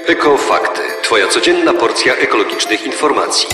Ekofakty. Twoja codzienna porcja ekologicznych informacji.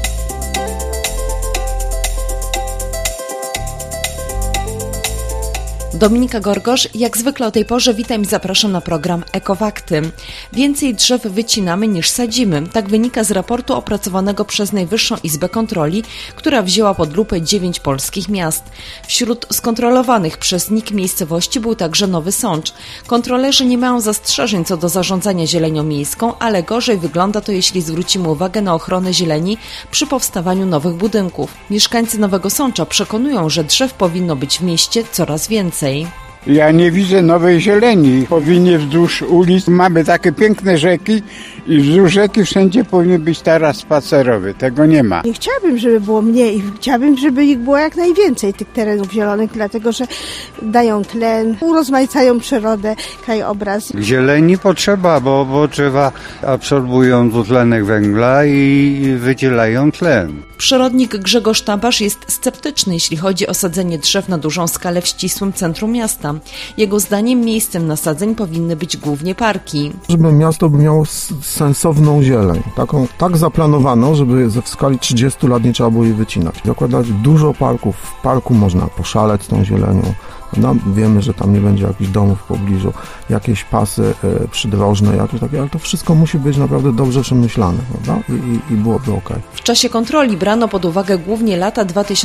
Dominika Gorgosz, jak zwykle o tej porze witam i zapraszam na program Ekofakty. Więcej drzew wycinamy niż sadzimy. Tak wynika z raportu opracowanego przez Najwyższą Izbę Kontroli, która wzięła pod lupę 9 polskich miast. Wśród skontrolowanych przez NIK miejscowości był także Nowy Sącz. Kontrolerzy nie mają zastrzeżeń co do zarządzania zielenią miejską, ale gorzej wygląda to, jeśli zwrócimy uwagę na ochronę zieleni przy powstawaniu nowych budynków. Mieszkańcy Nowego Sącza przekonują, że drzew powinno być w mieście coraz więcej. Ja nie widzę nowej zieleni. Powinni wzdłuż ulic, mamy takie piękne rzeki i wzdłuż rzeki wszędzie powinien być taras spacerowy. Tego nie ma. Nie chciałabym, żeby było mniej. Chciałabym, żeby ich było jak najwięcej, tych terenów zielonych, dlatego że dają tlen, urozmaicają przyrodę, krajobraz. Zieleni potrzeba, bo drzewa absorbują dwutlenek węgla i wydzielają tlen. Przyrodnik Grzegorz Tabasz jest sceptyczny, jeśli chodzi o sadzenie drzew na dużą skalę w ścisłym centrum miasta. Jego zdaniem miejscem nasadzeń powinny być głównie parki. Żeby miasto miało sensowną zieleń, tak zaplanowaną, żeby w skali 30 lat nie trzeba było jej wycinać. Zakładać dużo parków, w parku można poszaleć z tą zielenią. No, wiemy, że tam nie będzie jakichś domów w pobliżu, jakieś pasy przydrożne, jakieś takie, ale to wszystko musi być naprawdę dobrze przemyślane, prawda? I byłoby okej. W czasie kontroli brano pod uwagę głównie lata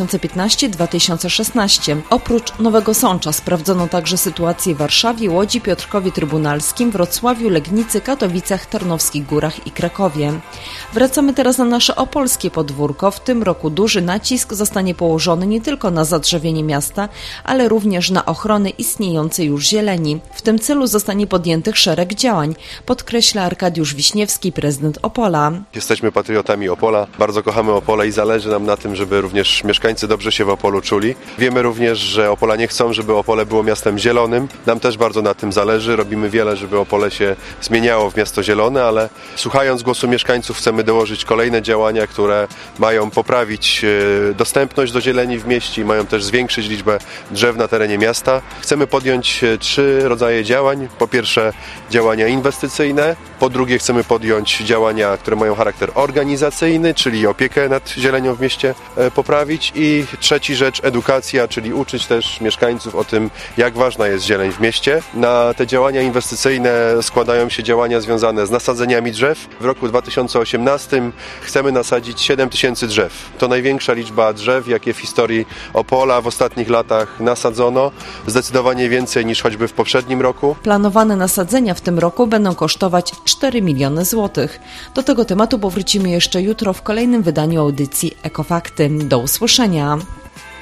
2015-2016. Oprócz Nowego Sącza sprawdzono także sytuację w Warszawie, Łodzi, Piotrkowie Trybunalskim, Wrocławiu, Legnicy, Katowicach, Tarnowskich Górach i Krakowie. Wracamy teraz na nasze opolskie podwórko. W tym roku duży nacisk zostanie położony nie tylko na zadrzewienie miasta, ale również na ochronę istniejącej już zieleni. W tym celu zostanie podjętych szereg działań, podkreśla Arkadiusz Wiśniewski, prezydent Opola. Jesteśmy patriotami Opola, bardzo kochamy Opole i zależy nam na tym, żeby również mieszkańcy dobrze się w Opolu czuli. Wiemy również, że Opolanie chcą, żeby Opole było miastem zielonym. Nam też bardzo na tym zależy. Robimy wiele, żeby Opole się zmieniało w miasto zielone, ale słuchając głosu mieszkańców chcemy dołożyć kolejne działania, które mają poprawić dostępność do zieleni w mieście i mają też zwiększyć liczbę drzew na terenie miasta. Chcemy podjąć 3 rodzaje działań. Po pierwsze działania inwestycyjne, po drugie chcemy podjąć działania, które mają charakter organizacyjny, czyli opiekę nad zielenią w mieście poprawić i trzeci rzecz edukacja, czyli uczyć też mieszkańców o tym, jak ważna jest zieleń w mieście. Na te działania inwestycyjne składają się działania związane z nasadzeniami drzew. W roku 2018 chcemy nasadzić 7000 drzew. To największa liczba drzew, jakie w historii Opola w ostatnich latach nasadzono. Zdecydowanie więcej niż choćby w poprzednim roku. Planowane nasadzenia w tym roku będą kosztować 4 miliony złotych. Do tego tematu powrócimy jeszcze jutro w kolejnym wydaniu audycji Ekofakty. Do usłyszenia.